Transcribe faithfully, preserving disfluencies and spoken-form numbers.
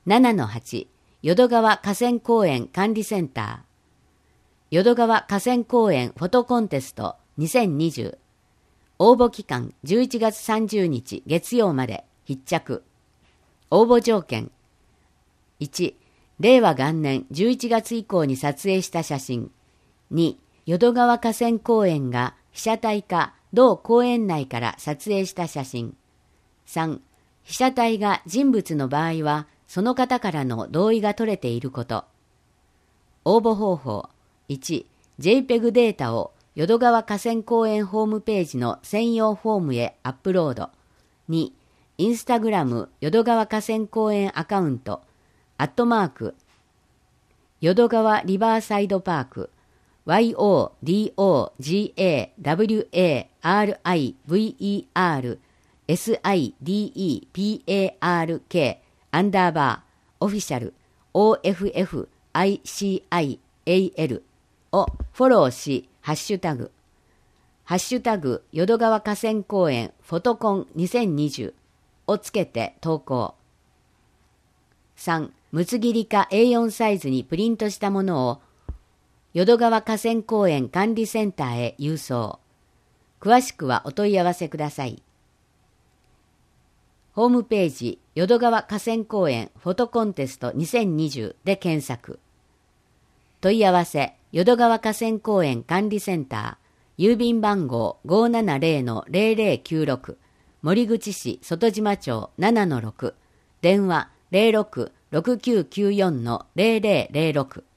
ななのはち、淀川河川公園管理センター。淀川河川公園フォトコンテストにせんにじゅう。応募期間じゅういちがつさんじゅうにち月曜まで必着。応募条件。いち、れいわ元年じゅういちがつ以降に撮影した写真。に、淀川河川公園が被写体か同公園内から撮影した写真。さん、被写体が人物の場合は、その方からの同意が取れていること。応募方法。いち、ジェイペグ データを淀川河川公園ホームページの専用フォームへアップロード。に、インスタグラム淀川河川公園アカウント、アットマーク、淀川リバーサイドパーク、ヨドガワリバーサイドパークアンダーバーオフィシャル オーエフエフアイシーアイエーエル をフォローし、ハッシュタグ、ハッシュタグ淀川河川公園フォトコンにせんにじゅうをつけて投稿。さん、むつ切りか エーよん サイズにプリントしたものを淀川河川公園管理センターへ郵送。詳しくはお問い合わせください。ホームページ、淀川河川公園フォトコンテストにせんにじゅうで検索。問い合わせ、淀川河川公園管理センター、郵便番号 ごーななぜろのぜろぜろきゅうろく、森口市外島町 ななのろく、電話 ゼロろく ろくきゅうきゅうよんのぜろぜろぜろろく。